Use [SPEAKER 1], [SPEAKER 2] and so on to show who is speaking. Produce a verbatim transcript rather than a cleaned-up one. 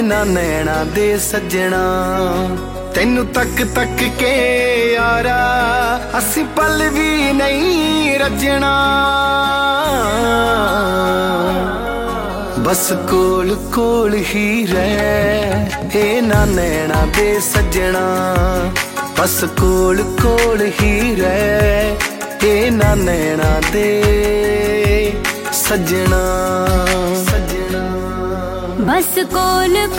[SPEAKER 1] ना नैना दे सजना तेनू तक तक के यारा असी पल भी नहीं रजना। बस कोल कोल ही रह ए ना नैना दे सजना। बस कोल कोल ही रह ए ना नैना दे सजना।
[SPEAKER 2] बस कोल